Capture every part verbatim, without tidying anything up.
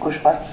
Kurš par?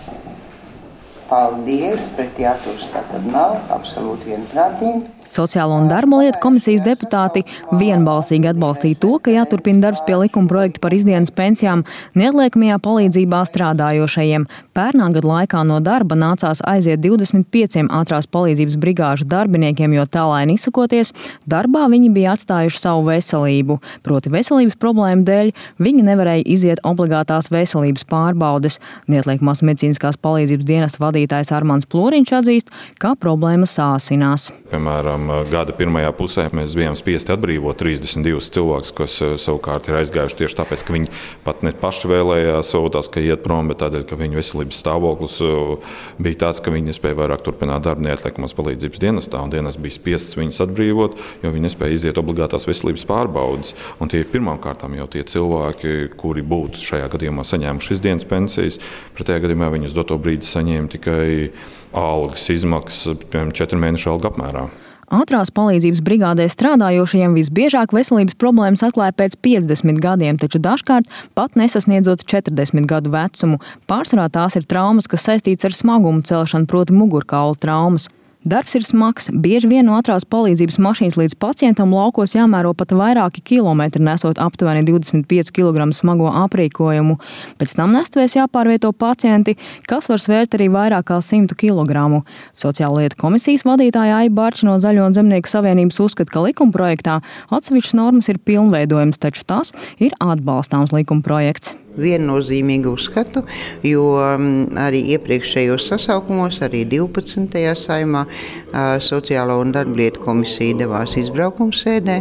Paldies, pretī atturs tātad nav, absolūti vienprātīgi. Sociālo un darba lietu komisijas deputāti vienbalsīgi atbalstīja to, ka jāturpina darbs pie likuma projekta par izdienas pensijām neatliekamajā palīdzībā strādājošajiem. Pērnā gada laikā no darba nācās aiziet divdesmit pieciem ātrās palīdzības brigāžu darbiniekiem, jo tālaini izsakoties, darbā viņi bija atstājuši savu veselību. Proti veselības problēmu dēļ viņi nevarēja iziet obligātās veselības pārbaudes. Neatliekamās medicīniskās palīdzības dienesta vadītājs Armands Ploriņš atzīst, ka problēma sāsinās. Piemēram, gada pirmajā pusē mēs bijām spiesti atbrīvot trīsdesmit divus cilvēkus, kas savukārt ir aizgājuši tieši tāpēc, ka viņi pat ne paši vēlējās tās, ka iet prom, bet tādēļ, ka viņu veselības stāvoklis bija tāds, ka viņi nespēja vairāk turpināt darbu neatliekamās palīdzības dienestā, un dienas bija spiests viņus atbrīvot, jo viņi nespēja iziet obligātās veselības pārbaudes. Un tie ir pirmām kārtām jau tie cilvēki, kuri būtu šajā gadījumā saņēmuši izdienas pensijas, pretējā gadījumā viņi uz doto brīdi saņēma tikai algas izmaksas, piemēram, četru mēnešu algu apmērā. Ātrās palīdzības brigādē strādājošajiem visbiežāk veselības problēmas atklāja pēc piecdesmit gadiem, taču dažkārt pat nesasniedzot četrdesmit gadu vecumu. Pārsvarā tās ir traumas, kas saistīts ar smagumu celšanu, proti mugurkaula traumas. Darbs ir smags, bieži vien no ātrās palīdzības mašīnas līdz pacientam laukos jāmēro pat vairāki kilometri, nesot aptuveni divdesmit pieci kilogramu smago aprīkojumu. Pēc tam nestvēs jāpārvieto pacienti, kas var svērt arī vairāk kā simtu kilogramu. Sociālo lietu komisijas vadītāja Aiva Bārča no Zaļo un Zemnieku savienības uzskata, ka likumprojektā atsevišķas normas ir pilnveidojums, taču tas ir atbalstāms likumprojekts. Viennozīmīgi uzskatu, jo arī iepriekšējos sasaukumos, arī divpadsmitajā saimā Sociālo un darba lietu komisija devās izbraukumsēdē.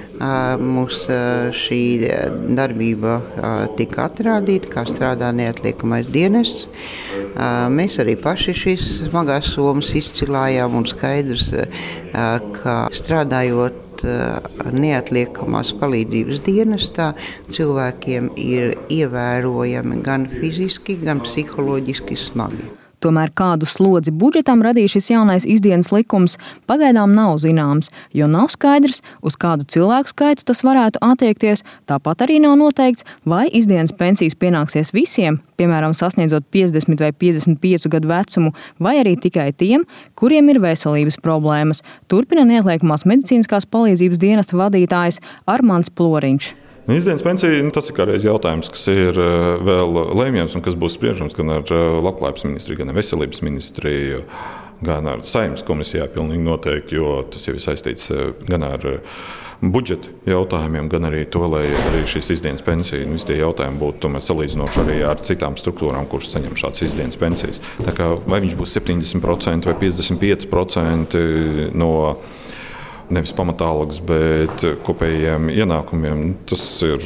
Mums šī darbība tika atrādīta, kā strādā neatliekamais dienests. Mēs arī paši šīs smagās somas izcilājām un skaidrs, ka strādājot neatliekamās palīdzības dienestā cilvēkiem ir ievērojami gan fiziski, gan psiholoģiski smagi. Tomēr kādu slodzi budžetam radīja šis jaunais izdienas likums, pagaidām nav zināms, jo nav skaidrs, uz kādu cilvēku skaitu tas varētu attiekties, tāpat arī nav noteikts, vai izdienas pensijas pienāksies visiem, piemēram, sasniedzot piecdesmit vai piecdesmit piecu gadu vecumu, vai arī tikai tiem, kuriem ir veselības problēmas, turpina neatliekamās medicīniskās palīdzības dienesta vadītājs Armands Ploriņš. Izdienas pensija, nu, tas ir kādreiz jautājums, kas ir vēl lēmjams un kas būs spriežams gan ar Labklājības ministriju, gan ar Veselības ministriju, gan ar Saeimas komisijā pilnīgi noteikti, jo tas jau ir saistīts gan ar budžeta jautājumiem, gan arī to, lai arī šīs izdienas pensija, visi tie jautājumi būtu tomēr salīdzinoši arī ar citām struktūrām, kuras saņem šādas izdienas pensijas. Tā kā vai viņš būs septiņdesmit procenti vai piecdesmit pieci procenti no nevis pamatālgas, bet kopējiem ienākumiem, tas ir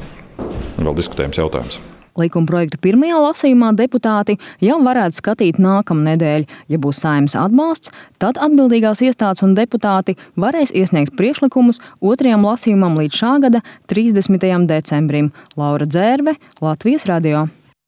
vēl diskutējams jautājums. Likuma projekta pirmajā lasījumā deputāti jau varētu skatīt nākamnedēļ. Ja būs Saeimas atbalsts, tad atbildīgās iestādes un deputāti varēs iesniegt priekšlikumus otrajam lasījumam līdz šā gada trīsdesmitajam decembrim. Laura Dzērve, Latvijas radio.